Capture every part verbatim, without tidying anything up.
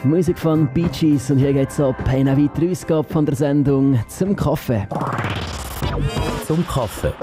Musik von Bee Gees und hier geht's ab. Eine weitere Ausgabe von der Sendung «Zum Kaffee». Zum Kaffee.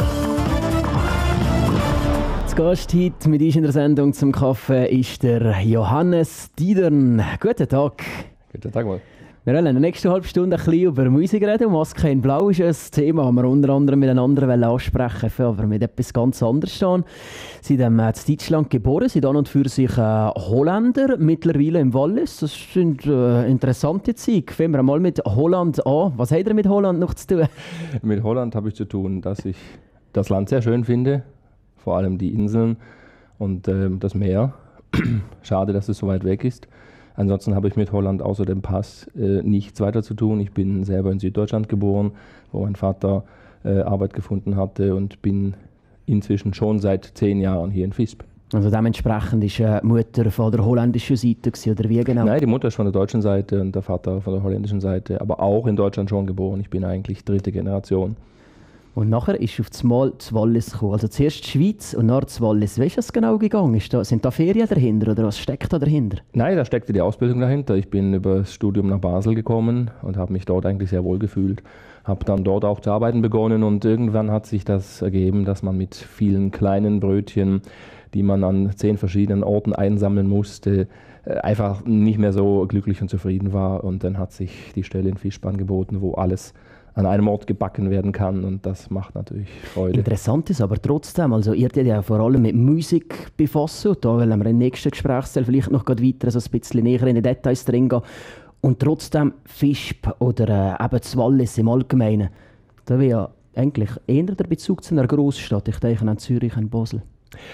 Zu Gast heute mit uns in der Sendung «Zum Kaffee» ist der Johannes Diedern. Guten Tag. Guten Tag mal. Wir wollen in der nächsten halben Stunde ein bisschen über Musik reden. «Maske in Blau» ist ein Thema, das wir unter anderem miteinander ansprechen wollen, aber mit etwas ganz anderes stehen. Sie sind ähm, in Deutschland geboren, sind an und für sich äh, Holländer, mittlerweile im Wallis. Das sind äh, interessante Zeiten. Fangen wir mal mit Holland an. Was hat er mit Holland noch zu tun? Mit Holland habe ich zu tun, dass ich das Land sehr schön finde, vor allem die Inseln und äh, das Meer. Schade, dass es so weit weg ist. Ansonsten habe ich mit Holland außer dem Pass äh, nichts weiter zu tun. Ich bin selber in Süddeutschland geboren, wo mein Vater äh, Arbeit gefunden hatte und bin inzwischen schon seit zehn Jahren hier in Visp. Also dementsprechend ist äh, Mutter von der holländischen Seite gewesen, oder wie genau? Nein, die Mutter ist von der deutschen Seite und der Vater von der holländischen Seite, aber auch in Deutschland schon geboren. Ich bin eigentlich dritte Generation. Und nachher ist auf das Mal das Wallis gekommen. Also zuerst die Schweiz und dann das Wallis. Wie ist das genau gegangen? Ist da, sind da Ferien dahinter oder was steckt da dahinter? Nein, da steckte die Ausbildung dahinter. Ich bin über das Studium nach Basel gekommen und habe mich dort eigentlich sehr wohl gefühlt. Habe dann dort auch zu arbeiten begonnen und irgendwann hat sich das ergeben, dass man mit vielen kleinen Brötchen, die man an zehn verschiedenen Orten einsammeln musste, einfach nicht mehr so glücklich und zufrieden war. Und dann hat sich die Stelle in Visp angeboten, wo alles an einem Ort gebacken werden kann und das macht natürlich Freude. Interessant ist aber trotzdem, also ihr habt ja vor allem mit Musik befasst, da wollen wir im nächsten Gesprächsteil vielleicht noch weiter so ein bisschen näher in die Details drin gehen. Und trotzdem Visp oder äh, eben das Wallis im Allgemeinen, da wäre ja eigentlich eher der Bezug zu einer Großstadt. Ich denke an Zürich und Basel.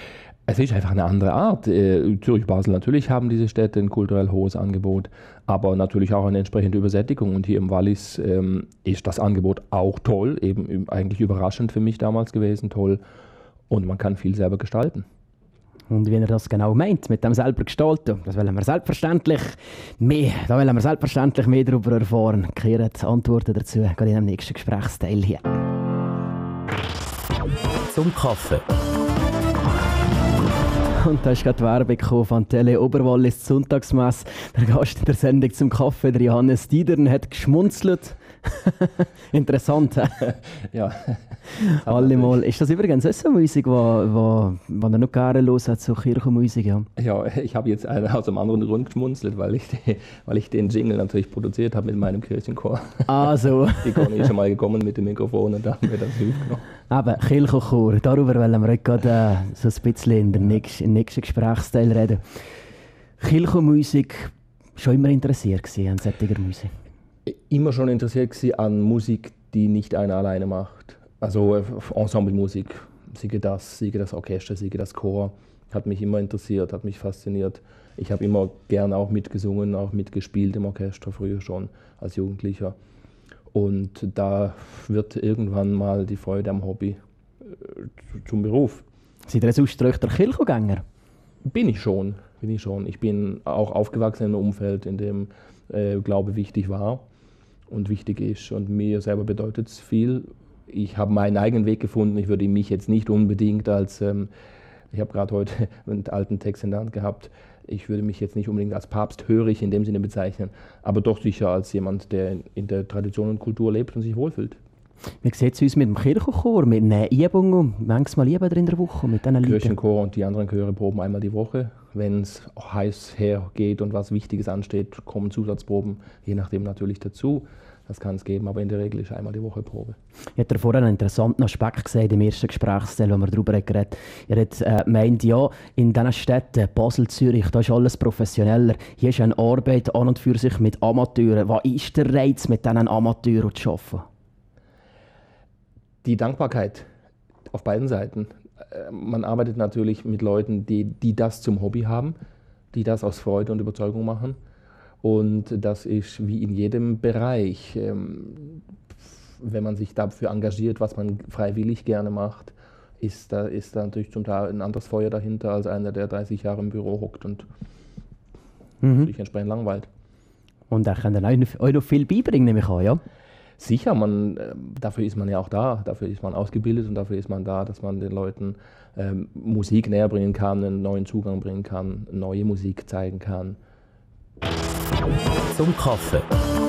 Es ist einfach eine andere Art. Äh, Zürich, Basel, natürlich haben diese Städte ein kulturell hohes Angebot, aber natürlich auch eine entsprechende Übersättigung. Und hier im Wallis ähm, ist das Angebot auch toll, eben eigentlich überraschend für mich damals gewesen, toll. Und man kann viel selber gestalten. Und wie er das genau meint, mit dem selber gestalten, das wollen wir selbstverständlich mehr, da wollen wir selbstverständlich mehr darüber erfahren. Kehren die Antworten dazu gerade in dem nächsten Gesprächsteil hier. Zum Kaffee. Und da ist gerade die Werbung von Tele Oberwallis Sonntagsmesse. Der Gast in der Sendung «Zum Kaffee», der Johannes Diedern, hat geschmunzelt. Interessant, hä? Ja. Allemal. Ist das übrigens auch so Musik, die er noch gerne hört, so Kirchenmusik? Ja, ja, ich habe jetzt aus einem anderen Grund geschmunzelt, weil ich, die, weil ich den Jingle natürlich produziert habe mit meinem Kirchenchor. Ah, so. Die Conny ist schon mal gekommen mit dem Mikrofon und da haben wir das aufgenommen. Eben, Kirchenchor. Darüber wollen wir heute gerade äh, so ein bisschen in der nächsten, im nächsten Gesprächsteil reden. Kirchenmusik schon immer interessiert gewesen an solcher Musik? Immer schon interessiert gewesen an Musik, die nicht einer alleine macht. Also Ensemblemusik, siege das, siege das Orchester, siege das Chor. Hat mich immer interessiert, hat mich fasziniert. Ich habe immer gerne auch mitgesungen, auch mitgespielt im Orchester, früher schon als Jugendlicher. Und da wird irgendwann mal die Freude am Hobby äh, zum Beruf. Seid ihr sonst der Kirchengänger? Bin ich schon, bin ich schon. Ich bin auch aufgewachsen in einem Umfeld, in dem äh, Glaube wichtig war und wichtig ist. Und mir selber bedeutet es viel. Ich habe meinen eigenen Weg gefunden. Ich würde mich jetzt nicht unbedingt als, ähm, ich habe gerade heute einen alten Text in der Hand gehabt, ich würde mich jetzt nicht unbedingt als papsthörig in dem Sinne bezeichnen, aber doch sicher als jemand, der in der Tradition und Kultur lebt und sich wohlfühlt. Wie sieht es uns mit dem Kirchenchor, mit einer Übung um? Manchmal üben in der Woche mit diesen Liedern? Kirchenchor und die anderen Chöre proben einmal die Woche. Wenn es heiß hergeht und was Wichtiges ansteht, kommen Zusatzproben, je nachdem natürlich dazu. Das kann es geben, aber in der Regel ist einmal die Woche Probe. Ich hatte vorhin einen interessanten Aspekt gesehen im ersten Gesprächsteil, wo wir darüber geredet haben. Ihr habt äh, gemeint, ja, in diesen Städten, Basel, Zürich, da ist alles professioneller. Hier ist eine Arbeit an und für sich mit Amateuren. Was ist der Reiz, mit diesen Amateuren zu arbeiten? Die Dankbarkeit auf beiden Seiten. Man arbeitet natürlich mit Leuten, die, die das zum Hobby haben, die das aus Freude und Überzeugung machen. Und das ist wie in jedem Bereich, ähm, wenn man sich dafür engagiert, was man freiwillig gerne macht, ist da, ist da natürlich zum Teil ein anderes Feuer dahinter als einer, der dreißig Jahre im Büro hockt und mhm. sich entsprechend langweilt. Und er kann dann euch noch viel beibringen, nehme ich an, ja? Sicher, man, äh, dafür ist man ja auch da, dafür ist man ausgebildet und dafür ist man da, dass man den Leuten ähm, Musik näher bringen kann, einen neuen Zugang bringen kann, neue Musik zeigen kann. Zum Kaffee.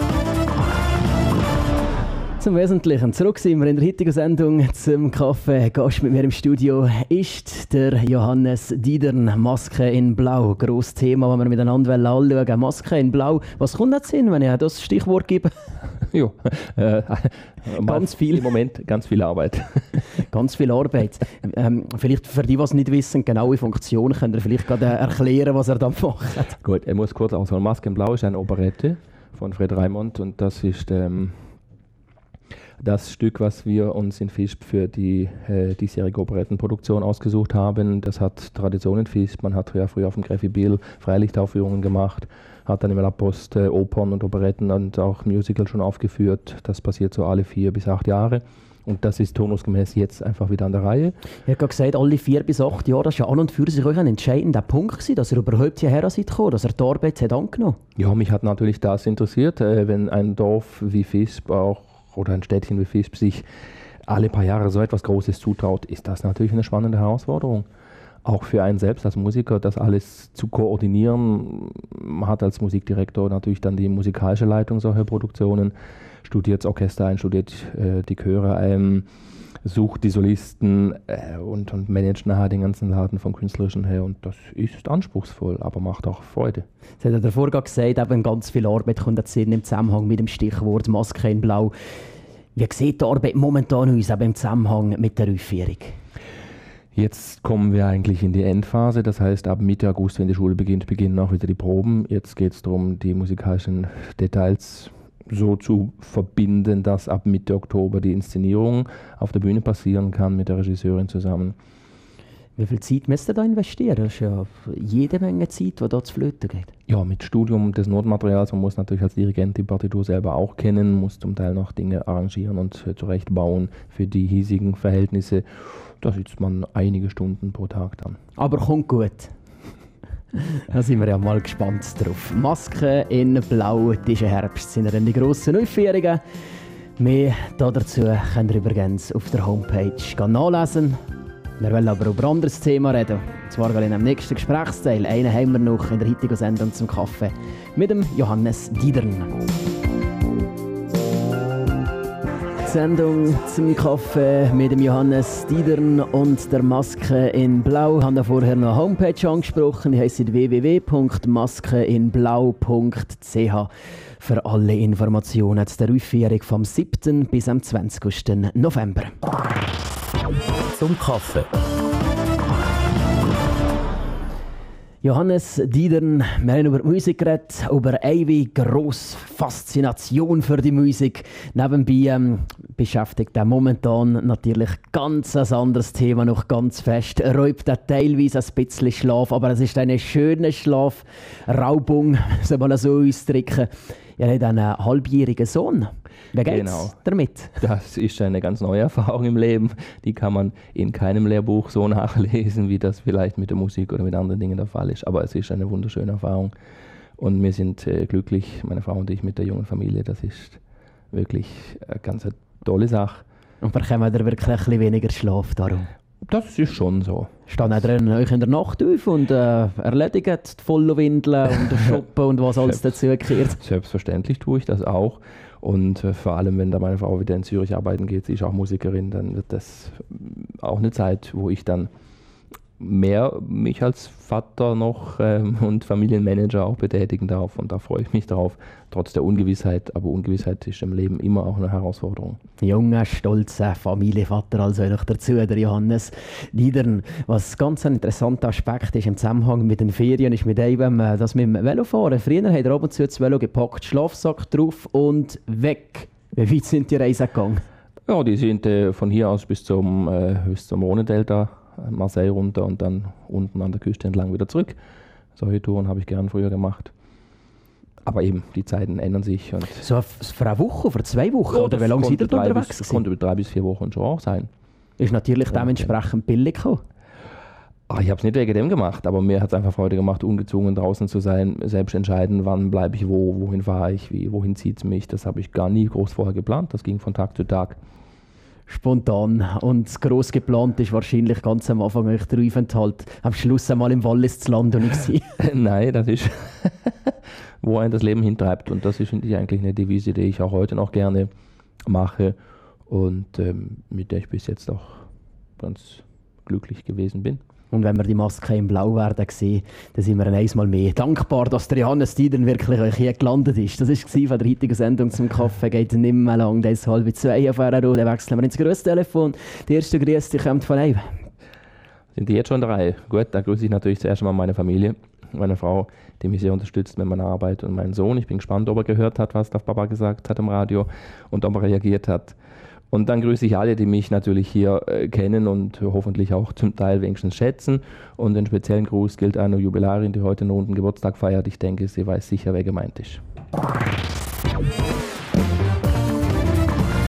Zum Wesentlichen. Zurück sind wir in der heutigen Sendung zum Kaffee. Gast mit mir im Studio ist der Johannes Diedern. Maske in Blau. Grosses Thema, das wir miteinander anschauen. Maske in Blau. Was kommt da Sinn, wenn ich das Stichwort gebe? Ja, äh, ganz viel. Im Moment ganz viel Arbeit. Ganz viel Arbeit. Ähm, vielleicht für die, die es nicht wissen, genaue Funktion, könnt ihr vielleicht gerade erklären, was er da macht. Gut, er muss kurz ausholen. Maske in Blau ist eine Operette von Fred Raimond und das ist ähm, das Stück, was wir uns in Visp für die äh, diesjährige Operettenproduktion ausgesucht haben. Das hat Tradition in Visp. Man hat ja früher auf dem Gräfi Biel Freilichtaufführungen gemacht, hat dann im La Post äh, Opern und Operetten und auch Musical schon aufgeführt. Das passiert so alle vier bis acht Jahre. Und das ist turnusgemäß jetzt einfach wieder an der Reihe. Ich habe gerade gesagt, alle vier bis acht Jahre, das war ja an und für sich euch ein entscheidender Punkt gewesen, dass ihr überhaupt hierher seid gekommen, dass ihr die Arbeit hat angenommen. Ja, mich hat natürlich das interessiert, äh, wenn ein Dorf wie Visp auch oder ein Städtchen wie Visp sich alle paar Jahre so etwas Großes zutraut, ist das natürlich eine spannende Herausforderung. Auch für einen selbst als Musiker, das alles zu koordinieren. Man hat als Musikdirektor natürlich dann die musikalische Leitung solcher Produktionen, studiert das Orchester ein, studiert äh, die Chöre ein, sucht die Solisten äh, und, und managt nachher den ganzen Laden vom Künstlerischen her. Und das ist anspruchsvoll, aber macht auch Freude. Das hat er davor gesagt, eben ganz viel Arbeit kommt jetzt im Zusammenhang mit dem Stichwort Maske in Blau. Wie sieht die Arbeit momentan aus, eben im Zusammenhang mit der Aufführung? Jetzt kommen wir eigentlich in die Endphase, das heißt ab Mitte August, wenn die Schule beginnt, beginnen auch wieder die Proben. Jetzt geht es darum, die musikalischen Details so zu verbinden, dass ab Mitte Oktober die Inszenierung auf der Bühne passieren kann mit der Regisseurin zusammen. Wie viel Zeit müsst ihr da investieren? Das ist ja jede Menge Zeit, die da zu Flöten geht. Ja, mit Studium des Notmaterials. Man muss natürlich als Dirigent die Partitur selber auch kennen, muss zum Teil noch Dinge arrangieren und äh, zurechtbauen für die hiesigen Verhältnisse. Da sitzt man einige Stunden pro Tag dann. Aber kommt gut. Da sind wir ja mal gespannt drauf. Maske in Blau, diesen Herbst sind dann die grossen Aufführungen. Mehr dazu könnt ihr übrigens auf der Homepage nachlesen. Wir wollen aber über ein anderes Thema reden. Und zwar in einem nächsten Gesprächsteil. Einen haben wir noch in der heutigen Sendung zum Kaffee mit dem Johannes Diedern. Die Sendung zum Kaffee mit dem Johannes Diedern und der Maske in Blau. Ich habe vorher noch eine Homepage angesprochen. Die heisst w w w punkt maskeinblau punkt c h für alle Informationen zu der Aufführung vom siebten bis am zwanzigsten November. Zum Kaffee. Johannes Diedern, wir haben über die Musik geredet, über eine grosse Faszination für die Musik. Nebenbei ähm, beschäftigt er momentan natürlich ganz ein anderes Thema noch ganz fest. Er räubt er teilweise ein bisschen Schlaf, aber es ist eine schöne Schlafraubung, soll man so ausdrücken. Er hat einen halbjährigen Sohn. Wie geht's Genau. damit? Das ist eine ganz neue Erfahrung im Leben. Die kann man in keinem Lehrbuch so nachlesen, wie das vielleicht mit der Musik oder mit anderen Dingen der Fall ist. Aber es ist eine wunderschöne Erfahrung. Und wir sind äh, glücklich, meine Frau und ich, mit der jungen Familie. Das ist wirklich eine ganz eine tolle Sache. Und bekommt ihr wirklich ein bisschen weniger Schlaf darum? Das ist schon so. Steht auch drin, euch in der Nacht auf und äh, erledigt die Vollwindeln und Shoppen und was alles dazu gehört? Selbstverständlich tue ich das auch. Und äh, vor allem, wenn da meine Frau wieder in Zürich arbeiten geht, sie ist auch Musikerin, dann wird das auch eine Zeit, wo ich dann mehr mich als Vater noch ähm, und Familienmanager auch betätigen darf. Und da freue ich mich drauf, trotz der Ungewissheit. Aber Ungewissheit ist im Leben immer auch eine Herausforderung. Junger, stolzer Familienvater also noch dazu, der Johannes Diedern. Was ganz ein interessanter Aspekt ist im Zusammenhang mit den Ferien, ist mit eben das mit dem Velofahren. Früher hat er ab und zu das Velo gepackt, Schlafsack drauf und weg. Wie weit sind die Reisen gegangen? Ja, die sind äh, von hier aus bis zum, äh, bis zum Rhone-Delta, Marseille runter und dann unten an der Küste entlang wieder zurück. Solche Touren habe ich gern früher gemacht. Aber eben, die Zeiten ändern sich. Und so für eine Woche, für zwei Wochen? ja, oder wie lange seid ihr da unterwegs bis, Das konnte über drei bis vier Wochen schon auch sein. Ist natürlich ja, dementsprechend billig gekommen. Ach, ich habe es nicht wegen dem gemacht, aber mir hat es einfach Freude gemacht, ungezwungen draußen zu sein, selbst entscheiden, wann bleibe ich wo, wohin fahre ich, wie, wohin zieht es mich. Das habe ich gar nie groß vorher geplant. Das ging von Tag zu Tag. Spontan. Und gross geplant ist wahrscheinlich ganz am Anfang euch der Aufenthalt am Schluss einmal im Wallis zu landen. Nein, das ist wo einen das Leben hintreibt. Und das ist eigentlich eine Devise, die ich auch heute noch gerne mache und ähm, mit der ich bis jetzt auch ganz glücklich gewesen bin. Und wenn wir die Maske in Blau werden sehen, dann sind wir einmal mehr dankbar, dass der Johannes Dieden wirklich euch hier gelandet ist. Das war von der heutigen Sendung zum Kaffee, geht nicht mehr lang, das ist halb zwei auf R R O, dann wechseln wir ins Grüßtelefon. Die erste Grüße kommt von Eibe. Sind die jetzt schon drei? Gut, da grüße ich natürlich zuerst mal meine Familie, meine Frau, die mich sehr unterstützt mit meiner Arbeit, und meinen Sohn. Ich bin gespannt, ob er gehört hat, was der Papa gesagt hat im Radio und ob er reagiert hat. Und dann grüße ich alle, die mich natürlich hier äh, kennen und hoffentlich auch zum Teil wenigstens schätzen. Und einen speziellen Gruß gilt einer Jubilarin, die heute einen runden Geburtstag feiert. Ich denke, sie weiß sicher, wer gemeint ist.